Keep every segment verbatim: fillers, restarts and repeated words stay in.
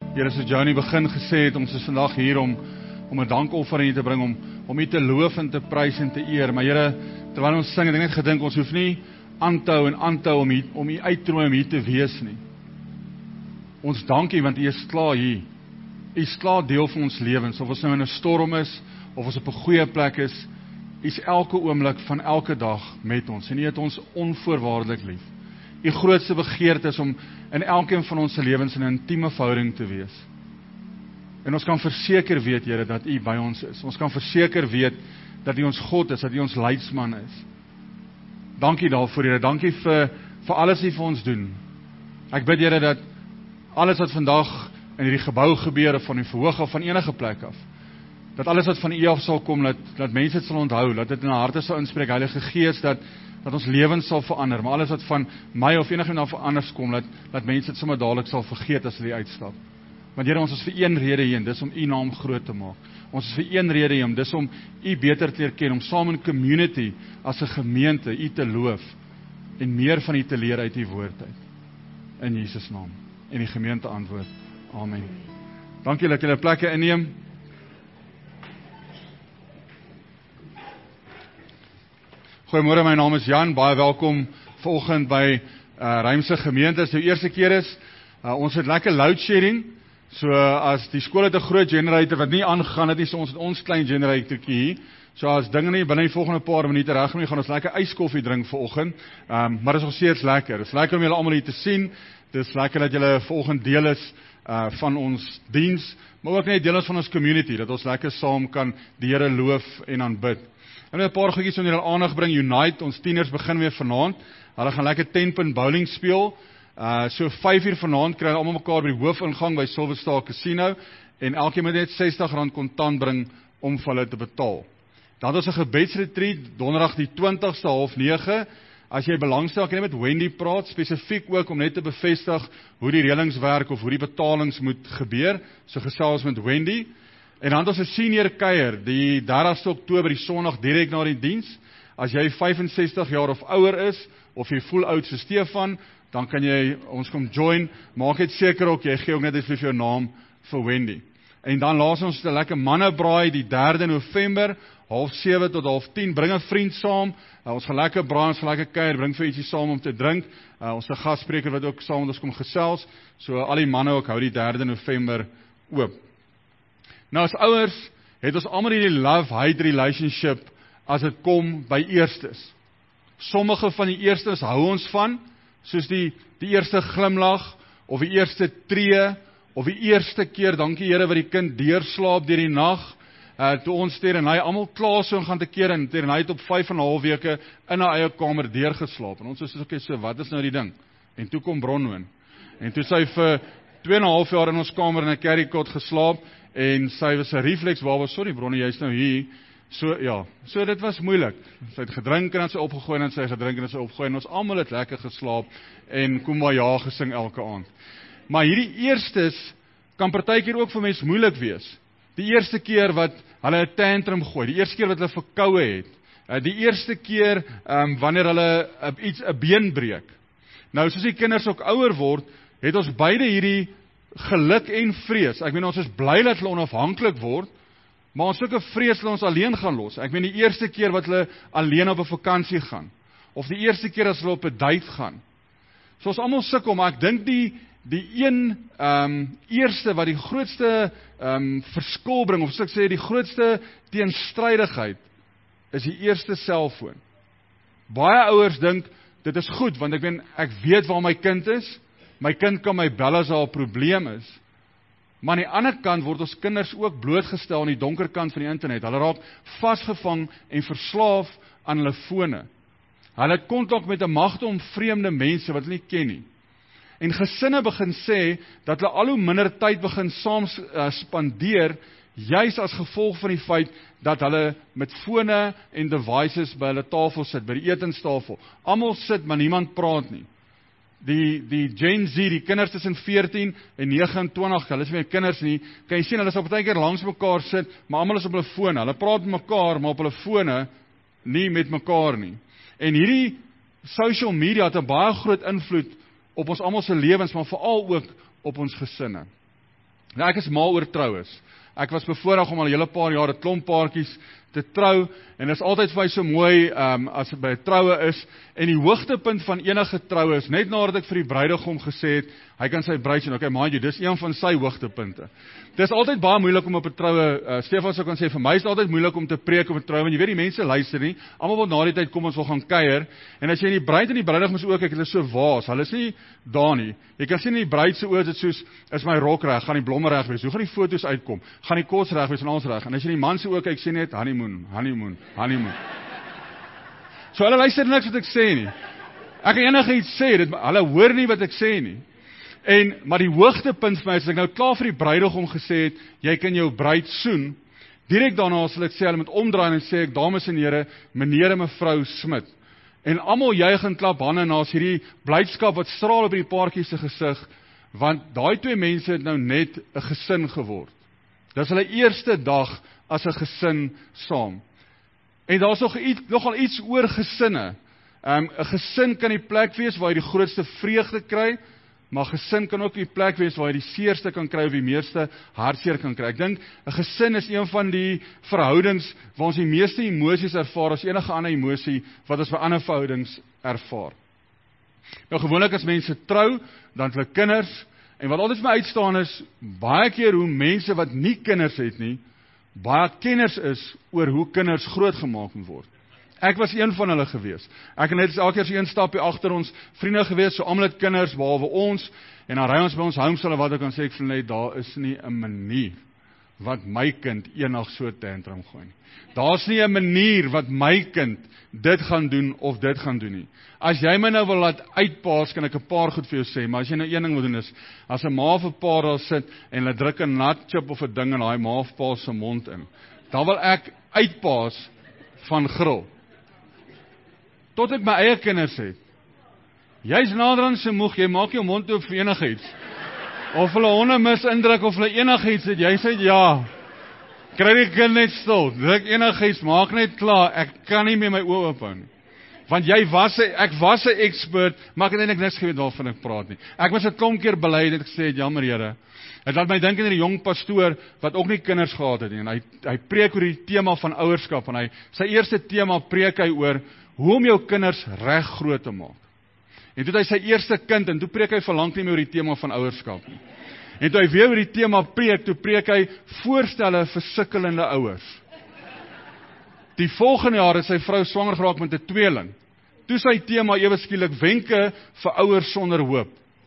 Here, soos Johnny begin gesê het, ons is vandag hier om om 'n dankoffer in U te bring, om om U te loof en te prys en te eer. Maar Here, terwyl ons sing, het ek net gedink, ons hoef nie aan te hou en aan te hou om U om U uit te nooi om hier te wees nie. Ons dank U want U is klaar hier. U is klaar deel van ons lewens, of ons nou in 'n storm is, of ons op 'n goeie plek is, U is elke oomblik van elke dag met ons, en U het ons onvoorwaardelik lief. U grootste begeerte is om in elkeen van ons se lewens in 'n intieme verhouding te wees. En ons kan verseker weet, Here, dat U by ons is. Ons kan verseker weet dat U ons God is, dat U ons leidsman is. Dankie daarvoor, Here. Dankie vir vir alles wat U vir ons doen. Ek bid, Here, dat alles wat vandag in hierdie gebou gebeur, of van die verhoog of van enige plek af, dat alles wat van U af sal kom, dat, dat mense dit sal onthou, dat dit in hulle harte sal inspreek, Heilige Gees, dat dat ons lewens sal verander, maar alles wat van my of enigiemand af anders kom, dat, dat mense dit sommer dadelik sal vergeet as hulle uitstap. Want Here, ons is vir een rede hier, en dis om U naam groot te maak. Ons is vir een rede hier, dis om U beter te leer ken, om saam in community, as 'n gemeente, U te loof, en meer van U te leer uit U woord uit. In Jesus naam. En die gemeente antwoord, amen. Dankie dat julle plekke inneem. Goeiemôre, my naam is Jan, baie welkom vanoggend by uh, Ruimse Gemeente, as dit die eerste keer is. Uh, ons het lekker loadshedding, so uh, as die skool het 'n groot generator wat nie aangegaan het nie, so ons het ons klein generatortjie hier, so as dinge nie binne die volgende paar minute reg gaan, gaan ons lekker yskoffie drink vanoggend, um, maar dit is nog steeds lekker, dit is lekker om julle almal hier te sien, dit is lekker dat julle vanoggend deel is uh, van ons diens, maar ook net deel is van ons community, dat ons lekker saam kan die Here loof en aanbid. En net 'n paar goedjies om julle aandag bring. Unite, ons tieners begin weer vanaand. Hulle gaan lekker ten-punt bowling speel. Uh so vyf uur vanaand kry hulle almal mekaar by die hoofingang by Silver Star Casino, en elkeen moet net sestig rand kontant bring om vir hulle te betaal. Dan is 'n gebedsretreat donderdag die twintigste half nege. As jy belangstel, kan jy met Wendy praat, spesifiek ook om net te bevestig hoe die reëlings werk of hoe die betalings moet gebeur. So gesels met Wendy. En dan het ons 'n senior kuier, die dertigste Oktober, die Sondag direk na die diens. As jy vyf en sestig jaar of ouer is, of jy voel oud so Stefan, dan kan jy ons kom join. Maak net seker ook, jy gee ook net vir jou naam vir Wendy. En dan laat ons 'n lekker mannebraai die derde November, half sewe tot half tien. Bring 'n vriend saam. Uh, ons gaan lekker braai, ons gaan lekker kuier, bring vir ietsie saam om te drink. Uh, ons 'n gasspreker wat ook saam met ons kom gesels. So al die manne ook hou die derde November oop. Nou as ouers, het ons almal hierdie love-hate relationship as dit kom by eerstes. Sommige van die eerstes hou ons van, soos die, die eerste glimlag, of die eerste tree, of die eerste keer, dankie Here, wat die kind deurslaap deur die nag, uh, toe ons ter en hy almal klaar so en gaan te keer, en ter en hy het op vyf en 'n half weke in 'n eie kamer deurgeslaap, en ons is okay, so wat is nou die ding? En toe kom Bronwyn, en toe sy vir twee en 'n half jaar in ons kamer in 'n carry cot geslaap, en sy was 'n reflex baba, sorry Bronnie, jy's nou hier, so ja, so dit was moeilik, sy het gedrink en dan sy opgegooi, en sy gedrink en dan sy opgegooi, en ons almal het lekker geslaap, en Kumbaya gesing elke aand. Maar hierdie eerstes, kan partykeer ook vir mens moeilik wees, die eerste keer wat hulle 'n tantrum gooi, die eerste keer wat hulle verkoue het, die eerste keer, um, wanneer hulle uh, iets, 'n been breek. Nou, soos die kinders ook ouer word, het ons beide hierdie geluk en vrees. Ek meen, ons is bly dat hulle onafhanklik word, maar ons ook 'n vrees dat ons alleen gaan los. Ek meen, die eerste keer wat hulle alleen op 'n vakansie gaan, of die eerste keer as hulle op 'n date gaan. So ons almal sukkel, maar ek dink die die een um, eerste wat die grootste um, verskil bring, of so ek sê, die grootste teenstrydigheid, is die eerste selfoon. Baie ouers dink, dit is goed, want ek meen, ek weet waar my kind is, my kind kan my bel as daar 'n probleem is, maar aan die ander kant word ons kinders ook blootgestel aan die donker kant van die internet. Hulle raak vasgevang en verslaaf aan hulle fone. Hulle het kontak met 'n magte om vreemde mense wat hulle nie ken nie. En gesinne begin sê, dat hulle al hoe minder tyd begin saam uh, spandeer, juis as gevolg van die feit, dat hulle met fone en devices by hulle tafel sit, by die etenstafel. Almal sit, maar niemand praat nie. Die, die Gen Z, die kinders tussen veertien en negenentwintig, hulle is nie meer kinders nie, kan jy sien, hulle sal partykeer langs mekaar sit, maar almal is op hulle fone, hulle praat met mekaar, maar op hulle fone, nie met mekaar nie. En hierdie social media het 'n baie groot invloed op ons almal se lewens, maar veral ook op ons gesinne. Nou ek is mal oor troues. Ek was bevoorreg om al 'n hele paar jaar 'n klomp paartjies te trou, en dit is altyd vir my so mooi, um, as dit by 'n troue is, en die hoogtepunt van enige troue is, net nadat ek vir die bruidegom gesê het, hy kan sy bruid sien, okay, mind you, dis een van sy hoogtepunte. Dit is altyd baie moeilik om op 'n troue, uh, Stefan sou kan sê, vir my is dit altyd moeilik om te preek op 'n troue, want jy weet die mense luister nie, almal wil na die tyd kom, ons wil gaan kuier, en as jy in die bruid en die bruidegom se oë kyk, hulle is so waas, hulle is nie daar nie. Jy kan sien in die bruid se oë, dit soos, is my rok reg, gaan die blomme reg wees, hoe gaan die foto's uitkom, gaan die kots reg wees en alles reg, en as jy in die man se oë kyk, sien net honeymoon, honeymoon, honeymoon. So hulle luister niks wat ek sê nie. Ek kan enige iets sê, dit, hulle hoor nie wat ek sê nie. En, maar die hoogtepunt vir my is, as ek nou klaar vir die bruidegom gesê het, jy kan jou bruid soen, direk daarna sal ek sê, hulle moet omdraai en sê ek, dames en here, meneer en mevrou Smit. En almal juig en klap hande na as hierdie blydskap wat straal op die paartjie se gesig, want daai twee mense het nou net 'n gesin geword. Dis hulle eerste dag as 'n gesin saam. En daar's nog iets, nogal iets oor gesinne. Um, 'n gesin kan die plek wees waar jy die grootste vreugde kry, maar gesin kan ook die plek wees waar jy die seerste kan kry of die meeste hartseer kan kry. Ek dink 'n gesin is een van die verhoudings waar ons die meeste emosies ervaar as enige ander emosie wat ons by ander verhoudings ervaar. Nou gewoonlik as mense trou, dan het hulle kinders, en wat altyd vir my uitstaan is, baie keer hoe mense wat nie kinders het nie, baie kenners is oor hoe kinders grootgemaak moet word. Ek was een van hulle gewees. Ek en net is elke keer so een stapie agter ons vriende gewees, so almal het kinders, behalwe ons, en dan ry ons by ons homestel, wat ek kan sê, ek voel net, daar is nie 'n manier wat my kind eendag so tantrum gooi nie. Daar's nie 'n manier wat my kind dit gaan doen of dit gaan doen nie. As jy my nou wil laat uitpaas, kan ek 'n paar goed vir jou sê, maar as jy nou een ding wil doen is, as 'n ma of 'n pa daar sit, en hulle druk 'n nat chip of 'n ding in daai ma of pa se mond in, dan wil ek uitpaas van gril. Tot ek my eie kinders het. Jy's nader aan se moeg, jy maak jou mond oop vir enigiets. Of hulle honde mis indruk, of hulle enigiets het, jy sê ja. Kry die kind net stil, druk enigiets, maak net klaar, ek kan nie meer my oë oop hou nie. Want jy was, ek was 'n expert, maar ek het eintlik niks geweet waarvan ek praat nie. Ek was 'n klomp keer bely en ek gesê, jammer Here. Het laat my dink aan 'n jong pastoor wat ook nie kinders gehad het nie, en hy hy preek oor die tema van ouerskap, en hy sy eerste tema preek hy oor hoe om jou kinders reg groot te maak. En toe het hy sy eerste kind, en toe preek hy verlang nie meer oor die tema van ouerskap nie. En toe hy weer oor die tema preek, toe preek hy voorstelle vir sukkelende ouers. Die volgende jaar het sy vrou swanger geraak met 'n tweeling. Toe sy tema ewe skielik wenke vir ouers sonder hoop.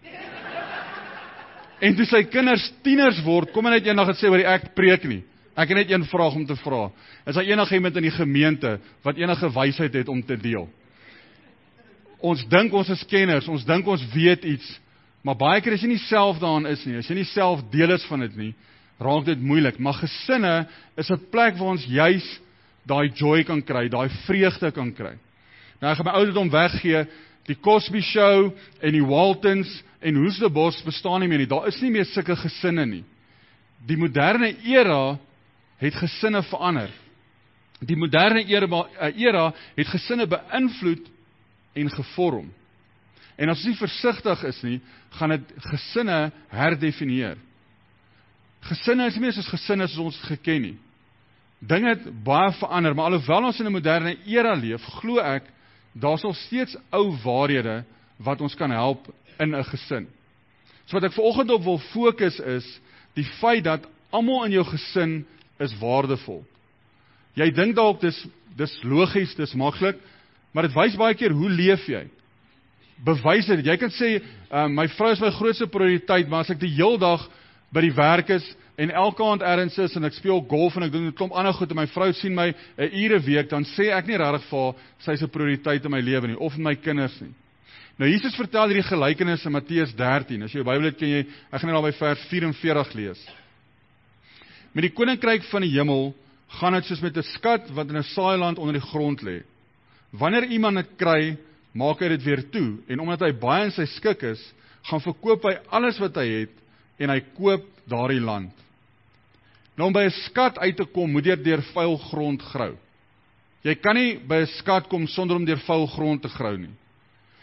En toe sy kinders tieners word, kom hy net eendag en sê oor die ek preek nie. Ek het net een vraag om te vra. Is daar enige iemand in die gemeente wat enige wysheid het om te deel? Ons dink ons is kenners, ons dink ons weet iets, maar baie keer as jy nie self daarin is nie, as jy nie self deel is van dit nie, raak dit moeilik. Maar gesinne is 'n plek waar ons juis daai joy kan kry, daai vreugde kan kry. Nou ek gaan my ouderdom weggee, die Cosby Show en die Waltons en Hoes de Bos bestaan nie meer nie. Daar is nie meer sulke gesinne nie. Die moderne era het gesinne verander. Die moderne era, era het gesinne beïnvloed en gevorm. En as ons nie versigtig is nie, gaan dit gesinne herdefinieer. Gesinne is nie meer soos gesinne soos ons het geken nie. Dinge het baie verander, maar alhoewel ons in 'n moderne era leef, glo ek, daar's nog steeds ou waarhede wat ons kan help in 'n gesin. So wat ek vanoggend op wil fokus is, die feit dat almal in jou gesin is waardevol. Jy dink dalk dis dis logies, dis maklik, maar dit wys baie keer hoe leef jy. Bewys dit. Jy kan sê, uh, my vrou is my grootste prioriteit, maar as ek die heel dag by die werk is en elke aand ergens is en ek speel golf en ek doen 'n klomp ander goed en my vrou sien my 'n ure week, dan sê ek nie regtig vir haar sy is 'n prioriteit in my lewe nie, of in my kinders nie. Nou Jesus vertel hierdie gelykenis in Matteus dertien. As jy jou Bybel het, ken jy, ek gaan net al by vers vyf-en-veertig lees. Met die koninkryk van die hemel gaan dit soos met 'n skat wat in 'n saailand onder die grond lê. Wanneer iemand dit kry, maak hy dit weer toe, en omdat hy baie in sy skik is, gaan verkoop hy alles wat hy het, en hy koop daardie land. Nou om by 'n skat uit te kom, moet jy deur vuil grond grou. Jy kan nie by 'n skat kom sonder om deur vuil grond te grou nie.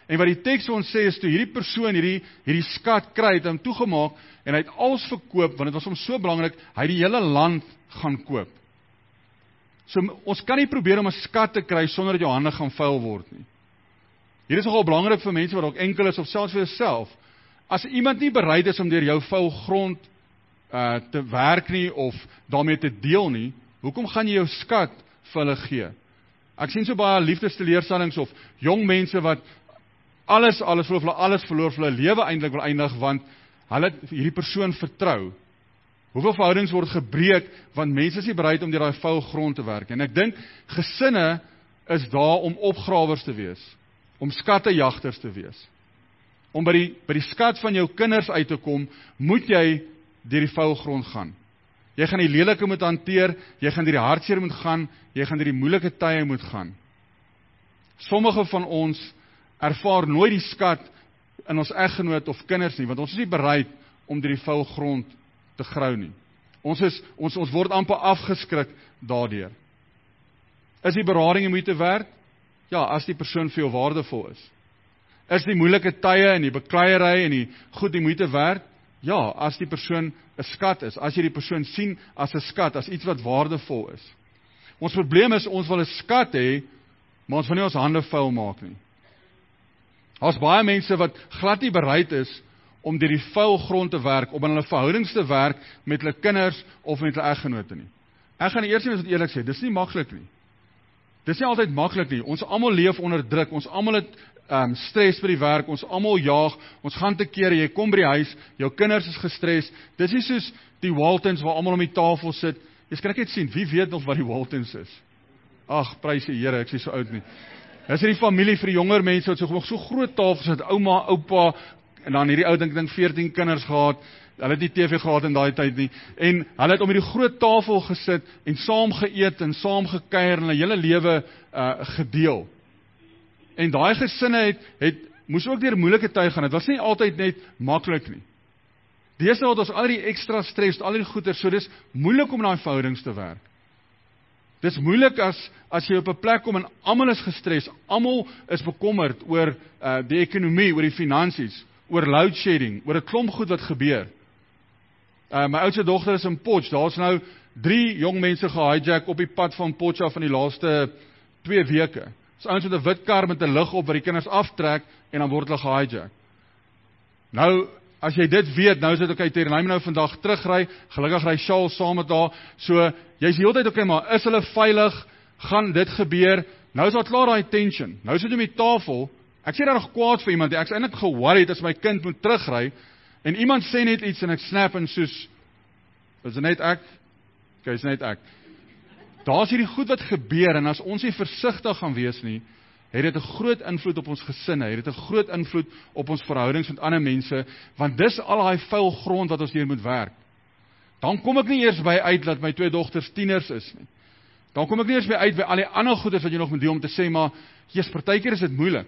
En wat die teks ons sê is, toe hierdie persoon hierdie, hierdie skat kry, het hom toegemaak, en hy het alles verkoop, want dit was hom so belangrik, hy het die hele land gaan koop. So, ons kan nie probeer om 'n skat te kry, sonder dat jou hande gaan vuil word nie. Hier is nogal belangrik vir mense wat ook enkel is, of selfs vir jouself. As iemand nie bereid is om deur jou vuil grond uh, te werk nie, of daarmee te deel nie, hoekom gaan jy jou skat vir hulle gee? Ek sien so baie liefdesteleurstellings, of jong mense wat alles, alles verloor, hulle alles verloor, vir hulle lewe eintlik wil eindig, want hulle hierdie persoon vertrou. Hoeveel verhoudings word gebreek, want mense is nie bereid om deur daai vuil grond te werk. En ek dink, gesinne is daar om opgrawers te wees, om skattejagters te wees. Om by die, by die skat van jou kinders uit te kom, moet jy deur die vuil grond gaan. Jy gaan die lelike moet hanteer, jy gaan deur die hartseer moet gaan, jy gaan deur die moeilike tye moet gaan. Sommige van ons ervaar nooit die skat in ons eggenoot of kinders nie, want ons is nie bereid om deur die vuil grond te grou nie. Ons is ons ons word amper afgeskrik daardeur. Is die berading die moeite werd? Ja, as die persoon vir jou waardevol is. Is die moeilike tye en die bekleierery en die goed die moeite werd? Ja, as die persoon 'n skat is, as jy die persoon sien as 'n skat, as iets wat waardevol is. Ons probleem is, ons wil 'n skat hê, maar ons wil nie ons hande vuil maak nie. Daar's baie mense wat glad nie bereid is om deur die vuil grond te werk, om in hulle verhoudings te werk met hulle kinders of met hulle eggenote nie. Ek gaan die eerste mens wat eerlik sê, dis nie maklik nie. Dis nie altyd maklik nie. Ons almal leef onder druk, ons almal het um, stres by die werk, ons almal jaag, ons gaan te kere, jy kom by die huis, jou kinders is gestres. Dis nie soos die Waltons waar almal om die tafel sit. Jy kan ek net sien, wie weet nog wat die Waltons is? Ag, prys die Here, ek is so oud nie. Dis die familie vir die jonger mense wat so so groot tafels het, ouma, oupa, en dan hierdie ou dink dink veertien kinders gehad. Hulle het nie T V gehad in daai tyd nie. En hulle het om hierdie groot tafel gesit en saam geëet en saam gekuier en hulle hele lewe uh, gedeel. En daai gesinne het het moes ook deur moeilike tye gaan. Dit was nie altyd net maklik nie. Deesdae het ons al die ekstra stres, al die goeie, so dis moeilik om in daai verhoudings te werk. Dis moeilik as as jy op 'n plek kom en almal is gestres, almal is bekommerd oor uh, die ekonomie, oor die finansies, oor load shedding, oor 'n klomp goed wat gebeur. Uh, my oudste dogter is in Potch, daar's nou drie jong mense gehijack op die pad van Potch af van die laaste twee weke. Dis ouens met 'n wit kar met 'n lig op wat die kinders aftrek en dan word hulle gehijack. Nou, as jy dit weet, nou is dit okay, Terry, hy moet nou vandag terugry, gelukkig ry Charles saam met haar, so, jy's die hele tyd okay, maar is hulle veilig, gaan dit gebeur, nou is daar klaar daai tension, nou sit jy met die tafel, ek sê daar nog kwaad vir iemand, ek is eintlik geworried as my kind moet terugry, en iemand sê net iets en ek snap en soos, is dit net ek? Okay, is net ek. Daar is hierdie goed wat gebeur, en as ons nie versigtig gaan wees nie, het dit 'n groot invloed op ons gesinne, het dit 'n groot invloed op ons verhoudings met ander mense, want dis al daai vuil grond wat ons hier moet werk. Dan kom ek nie eers by uit dat my twee dogters tieners is nie. Dan kom ek nie eers by uit by al die ander goedes wat jy nog moet doen om te sê, maar jy's partykeer is dit moeilik.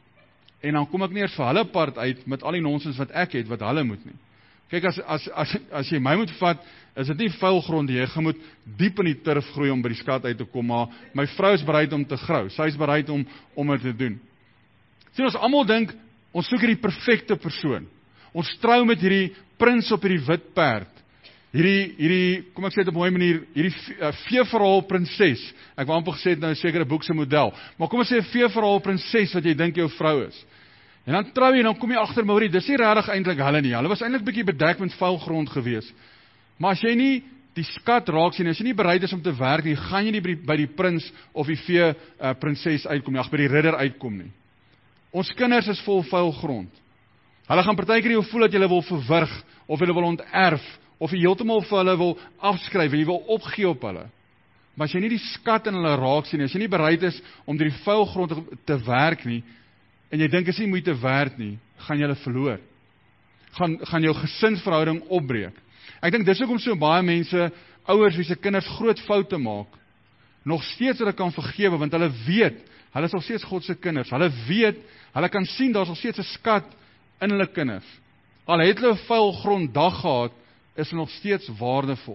En dan kom ek nie eers vir hulle part uit met al die nonsens wat ek het, wat hulle moet nie. Kyk, as, as, as, as jy my moet vat, is dit nie vuil grond, jy gaan moet diep in die turf groei om by die skat uit te kom, maar my vrou is bereid om te grou, sy is bereid om, om dit te doen. Sien, ons almal dink, ons soek hierdie perfekte persoon. Ons trou met hierdie prins op hierdie wit perd, hierdie, hierdie, kom ek sê dit op 'n mooi manier, hierdie uh, veeverhaal prinses, ek wou amper gesê het nou 'n sekere boek se model, maar kom ons sê 'n veeverhaal prinses wat jy dink jou vrou is. En dan trou jy, en dan kom jy agter, maar dis nie regtig eintlik hulle nie. Hulle was eintlik bietjie bedek met vuil grond gewees. Maar as jy nie die skat raak sien, as jy nie bereid is om te werk nie, gaan jy nie by die, by die prins of die vee uh, prinses uitkom nie, ag by die ridder uitkom nie. Ons kinders is vol vuil grond. Hulle gaan partykeer jou voel dat jy hulle wil verwrig, of jy hulle wil onterf, of jy heeltemal vir hulle wil afskryf, en jy wil opgee op hulle. Maar as jy nie die skat in hulle raak sien, as jy nie bereid is om deur die vuil grond te, te werk nie, en jy dink is nie moeite werd nie, gaan jy hulle verloor. Gaan, gaan jou gesinsverhouding opbreek. Ek dink dis hoekom so baie mense, ouers wie se kinders groot foute maak, nog steeds hulle kan vergewe, want hulle weet, hulle is nog steeds God se kinders, hulle weet, hulle kan sien, daar is nog steeds 'n skat in hulle kinders. Al het hulle 'n vuil grond dag gehad, is hulle nog steeds waardevol.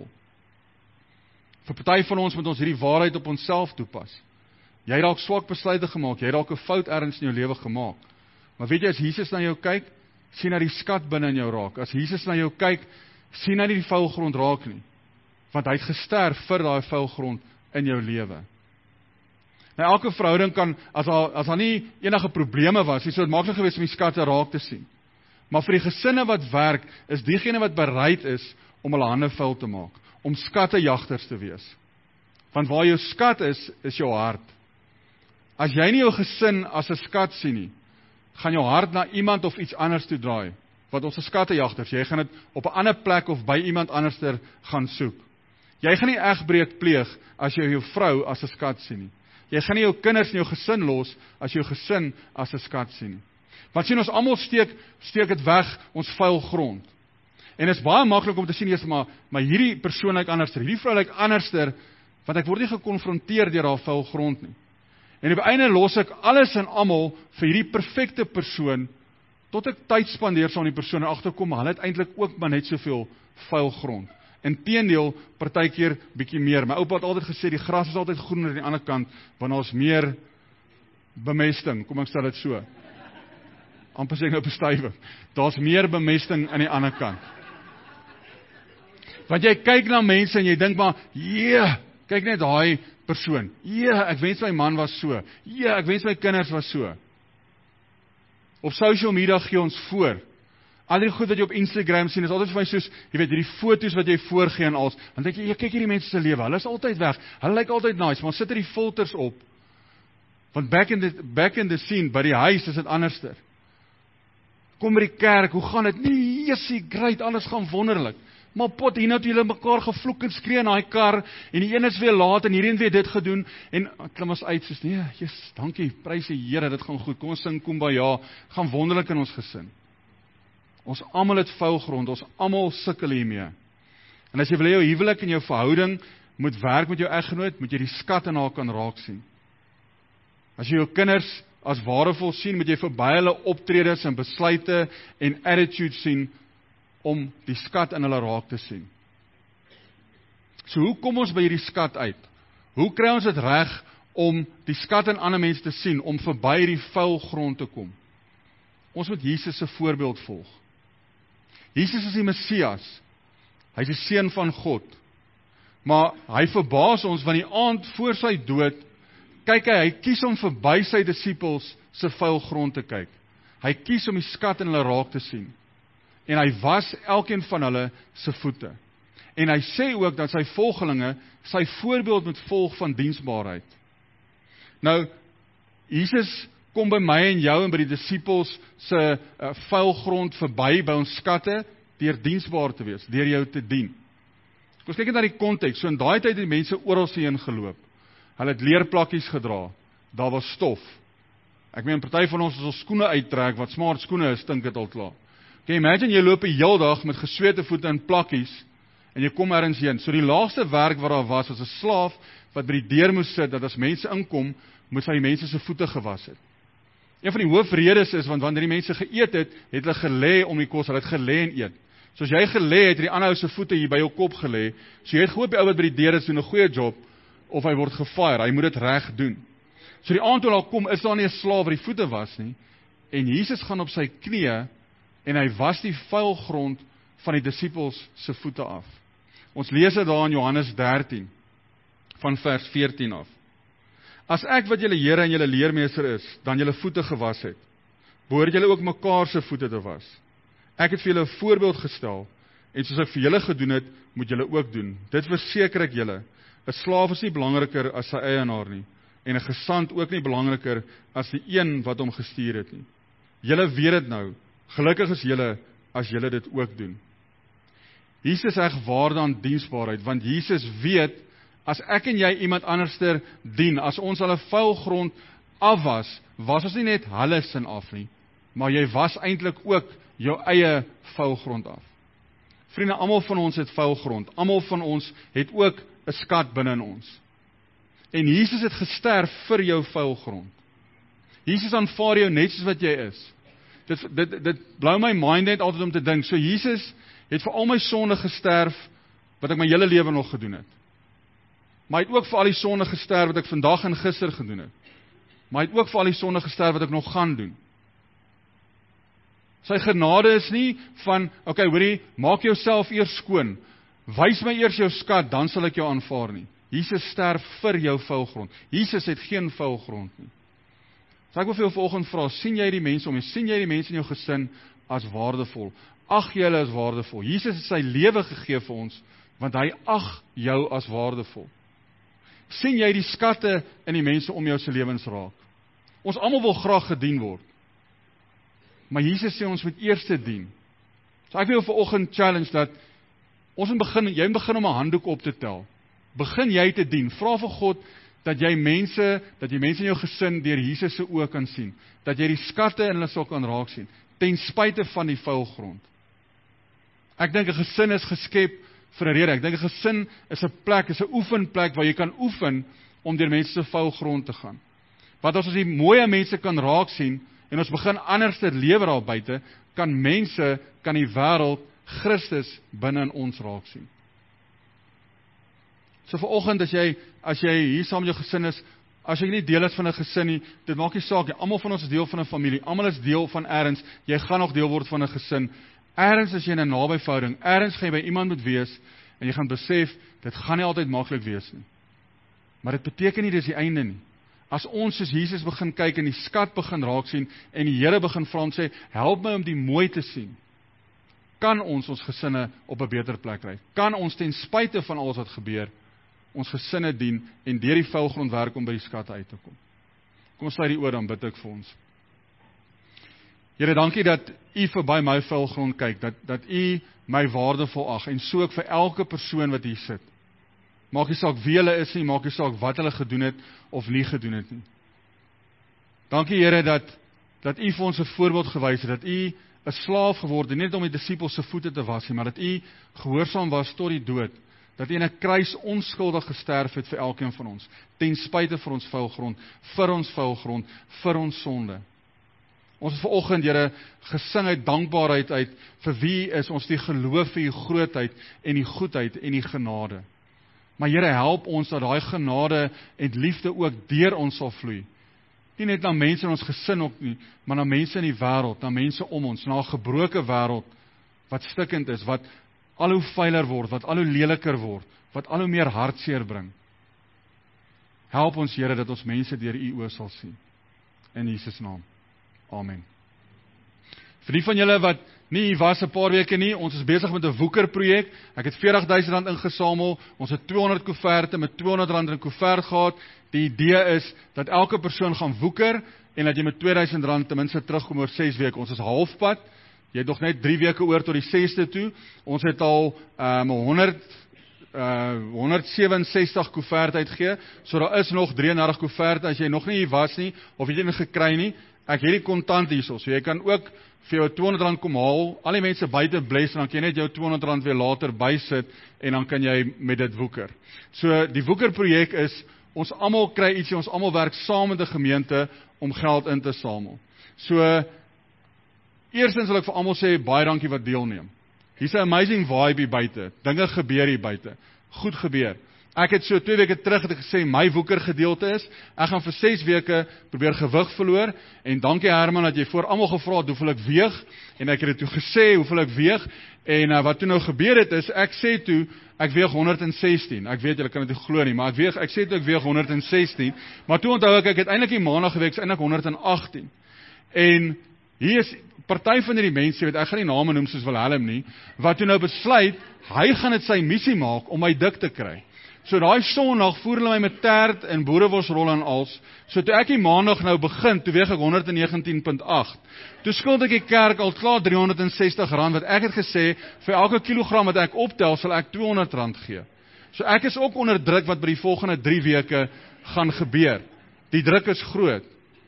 Vir party van ons moet ons hierdie waarheid op onsself toepas. Jy het dalk swak besluite gemaak, jy het dalk 'n fout ergens in jou lewe gemaak. Maar weet jy, as Jesus na jou kyk, sien hy die skat binne in jou raak. As Jesus na jou kyk, sien hy nie die vuil grond raak nie. Want hy het gesterf vir daai vuil grond in jou lewe. Nou elke verhouding kan, as daar, as daar nie enige probleme was, nie, so het maklik gewees om die skatte raak te sien. Maar vir die gesinne wat werk, is diegene wat bereid is om hulle hande vuil te maak, om skattejagters te wees. Want waar jou skat is, is jou hart. As jy nie jou gesin as 'n skat sien nie, gaan jou hart na iemand of iets anders toe draai, wat ons is skattejagters, jy gaan dit op 'n ander plek of by iemand anderster gaan soek. Jy gaan nie egbreek pleeg as jy jou vrou as 'n skat sien nie. Jy gaan nie jou kinders en jou gesin los as jy jou gesin as 'n skat sien nie. Want sien ons almal steek steek dit weg, ons vuil grond. En is baie maklik om te sien eers maar maar hierdie persoon lyk anderster, hierdie vrou lyk anderster, want ek word nie gekonfronteer deur haar vuil grond nie. En op die einde los ek alles en almal vir hierdie perfekte persoon, tot ek tyd spandeer saam met die persoon en agterkom, hulle het eintlik ook maar net soveel vuil grond. Inteendeel, partykeer bietjie meer. My oupa het altyd gesê, die gras is altyd groener aan die ander kant, want daar is meer bemesting, kom ek stel dit so. Amper sê ek nou bestuiwing. Daar's meer bemesting aan die ander kant. Want jy kyk na mense en jy dink maar, yeah, kyk net daai persoon. Ja, ek wens my man was so. Ja, ek wens my kinders was so. Op social media gee ons voor. Al die goed wat jy op Instagram sien, is altyd vir my soos, jy weet, hierdie foto's wat jy voorgee en als, dan dink jy, jy kyk hierdie mense se lewe, hulle is altyd weg, hulle lyk altyd nice, maar sit er die filters op. Want back in the, back in the scene, by die huis is dit anderster. Kom by die kerk, hoe gaan dit? Nee, jessie, great, alles gaan wonderlik. Maar pot, hier nou het julle mekaar gevloek en skree in daai kar, en die een is weer laat, en hierdie een weer dit gedoen, en klim ons uit, soos, nee, jes, dankie, prys die Here, dit gaan goed, kom ons sing Kumbaya, gaan wonderlik in ons gesin. Ons almal het vuil grond, ons almal sukkel hiermee. En as jy wil hê jou huwelik en jou verhouding moet werk met jou eggenoot, moet jy die skat in haar kan raak sien. As jy jou kinders as waardevol sien, moet jy verby hulle optredes en besluite en attitude sien, om die skat in hulle raak te sien. So hoe kom ons by hierdie skat uit? Hoe kry ons dit reg om die skat in ander mense te sien, om verby hierdie vuil grond te kom? Ons moet Jesus se voorbeeld volg. Jesus is die Messias. Hy is die seun van God. Maar hy verbaas ons, want die aand voor sy dood, kyk hy, hy kies om verby sy disippels se vuil grond te kyk. Hy kies om die skat in hulle raak te sien. En hy was elkeen van hulle se voete. En hy sê ook dat sy volgelinge sy voorbeeld moet volg van diensbaarheid. Nou, Jesus kom by my en jou en by die disippels se uh, vuil grond verby by ons skatte, deur diensbaar te wees, deur jou te dien. Kom ons kyk net na die konteks. So in daai tyd het die mense oral heen geloop. Hulle het leerplakkies gedra. Daar was stof. Ek meen, party van ons as ons skoene uittrek, wat smart skoene is, stink dit al klaar. Can you imagine, jy loop 'n heel dag met gesweete voete in plakkies, en jy kom ergens heen. So die laagste werk wat daar was, was 'n slaaf, wat by die deur moes sit, dat as mense inkom, moes hy die mense se voete gewas het. Een van die hoofredes is, want wanneer die mense geëet het, het hulle gelê om die kos, hulle het gelê en eet. So as jy gelê het, het die ander ou se voete hier by jou kop gelê, so jy het gehoop die ou wat by die deur is, doen 'n goeie job, of hy word gefire, hy moet dit reg doen. So die aand toe al kom, is daar nie 'n slaaf wat die voete was nie, en Jesus gaan op sy knieë, en hy was die vuil grond van die disippels se voete af. Ons lees dit daar in Johannes dertien, van vers veertien af. As ek wat julle Here en julle leermeester is, dan julle voete gewas het, behoort julle ook mekaar se voete te was. Ek het vir julle 'n voorbeeld gestel, en soos ek vir julle gedoen het, moet julle ook doen. Dit verseker ek julle, 'n slaaf is nie belangriker as sy eienaar nie, en 'n gesant ook nie belangriker as die een wat hom gestuur het nie. Julle weet dit nou, gelukkig is julle as julle dit ook doen. Jesus reg waarde aan diensbaarheid, want Jesus weet, as ek en jy iemand anderster dien, as ons hulle vuil grond afwas, was ons nie net hulle sin af nie, maar jy was eintlik ook jou eie vuil grond af. Vriende, almal van ons het vuil grond, almal van ons het ook 'n skat binne in ons. En Jesus het gesterf vir jou vuil grond. Jesus aanvaar jou net soos wat jy is. Dit, dit, dit blou my mind net altyd om te dink, so Jesus het vir al my sonde gesterf, wat ek my hele lewe nog gedoen het. Maar hy het ook vir al die sonde gesterf, wat ek vandag en gister gedoen het. Maar hy het ook vir al die sonde gesterf, wat ek nog gaan doen. Sy genade is nie van, okay, hoorie, maak jouself eers skoon, wys my eers jou skat, dan sal ek jou aanvaar nie. Jesus sterf vir jou vuil grond. Jesus het geen vuil grond nie. So ek wil vir jou vanoggend vra, sien jy die mense om jou, sien jy die mense in jou gesin as waardevol? Ag jy hulle as waardevol? Jesus het sy lewe gegee vir ons, want hy ag jou as waardevol. Sien jy die skatte in die mense om jou se lewens raak? Ons almal wil graag gedien word. Maar Jesus sê ons moet eers dien. So ek wil vanoggend challenge dat ons moet begin, jy moet begin om 'n handdoek op te tel. Begin jy te dien. Vra vir God dat jy mense, dat jy mense in jou gesin deur Jesus se oë kan sien. Dat jy die skatte in hulle sal kan raak sien, ten spyte van die vuil grond. Ek dink 'n gesin is geskep vir 'n rede. Ek dink 'n gesin is 'n plek, is 'n oefenplek waar jy kan oefen om deur mense se vuil grond te gaan. Want as ons die mooie mense kan raak sien en ons begin anders te lewe daar buite, kan mense, kan die wêreld Christus binne in ons raak sien. So vanoggend as jy as jy hier saam met jou gesin is, as jy nie deel is van 'n gesin nie, dit maak nie saak nie. Almal van ons is deel van 'n familie. Almal is deel van eers. Jy gaan nog deel word van 'n gesin. Eers as jy in 'n naby verhouding, eers gaan jy by iemand moet wees en jy gaan besef dit gaan nie altyd maklik wees nie. Maar dit beteken nie dis die einde nie. As ons soos Jesus begin kyk en die skat begin raak sien en die Here begin vra en sê, help my om die mooi te sien, kan ons ons gesinne op 'n beter plek kry. Kan ons ten spyte van alles wat gebeur, ons gesinne dien en deur die vuil grond werk om by die skatte uit te kom. Kom ons sluit die oor, dan bid ek vir ons. Here, dankie dat U verby my vuil grond kyk, dat dat U my waardevol ag en so ook vir elke persoon wat hier sit. Maak nie saak wie hulle is nie, maak nie saak wat hulle gedoen het of nie gedoen het nie. Dankie Here dat dat U vir ons 'n voorbeeld gewys het, dat U 'n slaaf geword het, nie net om die disippels se voete te was nie, maar dat U gehoorsaam was tot die dood, dat U in 'n kruis onskuldig gesterf het vir elkeen van ons, ten spyte vir ons vuil grond, vir ons vuil grond, vir ons sonde. Ons het vanoggend, Here, gesing uit dankbaarheid uit vir wie is ons, die geloof vir U grootheid en die goedheid en die genade. Maar Here, help ons dat daai genade en liefde ook deur ons sal vloei. Nie net na mense in ons gesin ook nie, maar na mense in die wêreld, na mense om ons, na 'n gebroke wêreld wat stikkend is, wat al hoe vuiler word, wat al hoe leliker word, wat al hoe meer hartseer bring. Help ons, Here, dat ons mense deur U oë sal sien. In Jesus naam. Amen. Vir die van julle wat nie hier was 'n paar weke nie, ons is besig met 'n woeker projek. Ek het veertig duisend rand ingesamel. Ons het tweehonderd koeverte met tweehonderd rand in 'n koevert gehad. Die idee is dat elke persoon gaan woeker en dat jy met twee duisend rand ten minste terugkom oor ses weke. Ons is halfpad. Jy het nog net drie weke oor tot die sesde toe. Ons het al um, honderd uh honderdsewenses-tig koeverte uitgegee. So daar is nog drieëndertig koeverte as jy nog nie hier was nie of jy dit nie gekry nie. Ek het die kontant hierso, so jy kan ook vir jou tweehonderd rand kom haal, al die mense buite bless, en dan kan jy net jou tweehonderd rand weer later bysit, en dan kan jy met dit woeker. So, die woekerprojek is, ons almal kry ietsie, ons almal werk saam met die gemeente, om geld in te samel. So, eerstens wil ek vir almal sê, baie dankie wat deelneem. Hier's 'n amazing vibe hier buite, dinge gebeur hier buite, goed gebeur. Ek het so twee weke terug het ek gesê, my woeker gedeelte is, ek gaan vir ses weke probeer gewig verloor, en dankie Herman, dat jy voor almal gevra het, hoeveel ek weeg, en ek het het toe gesê, hoeveel ek weeg, en uh, wat toe nou gebeur het is, ek sê toe, ek weeg honderd sestien, ek weet, julle kan dit nie glo nie, maar ek weeg, ek sê toe ek weeg honderd sestien, maar toe onthou ek, ek het eintlik die maandag geweeg, is eintlik honderd agttien, en hier is, party van die mense, weet, ek gaan nie name noem soos Wilhelm nie, wat toe nou besluit, hy gaan dit sy missie maak, om my dik te kry. So daai Sondag voer hulle my met tert en boerewosrol en als. So toe ek die maandag nou begin, toe weeg ek honderd negentien komma agt. Toe skuld ek die kerk al klaar driehonderd sestig rand, wat ek het gesê, vir elke kilogram wat ek optel, sal ek tweehonderd rand gee. So ek is ook onder druk wat by die volgende drie weke gaan gebeur. Die druk is groot.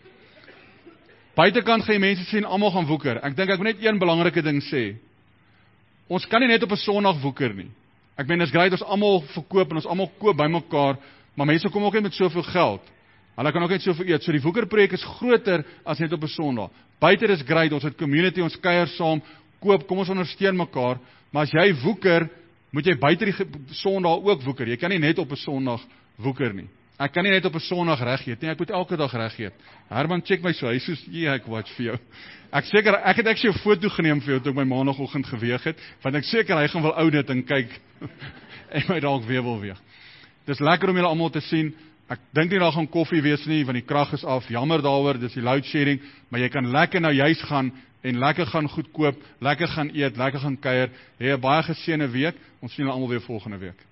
Buitekant gaan jy mense sien, almal gaan woeker. Ek dink ek moet net een belangrike ding sê. Ons kan nie net op 'n Sondag woeker nie. Ek meen, is great, ons almal verkoop en ons almal koop by mekaar, maar mense kom ook net met soveel geld. Hulle kan ook net soveel eet. So die woekerprojek is groter as net op 'n Sondag. Buite is great, ons het community, ons kuier saam, koop, kom ons ondersteun mekaar, maar as jy woeker, moet jy buite die Sondag ook woeker. Jy kan nie net op 'n Sondag woeker nie. Ek kan nie net op 'n Sondag reg eet nie, ek moet elke dag reg eet. Herman check my so, hy soos, "Ja, ek watch vir jou." Ek seker ek het actually 'n foto geneem vir jou toe ek my maandagooggend geweeg het, want ek seker hy gaan wel oudit en kyk en my dalk weer wil weeg. Dis lekker om julle almal te sien. Ek dink nie daar gaan koffie wees nie, want die krag is af. Jammer daaroor, dis die load shedding, maar jy kan lekker nou juis gaan en lekker gaan goed koop, lekker gaan eet, lekker gaan kuier. Hê 'n baie geseënde week. Ons sien julle almal weer volgende week.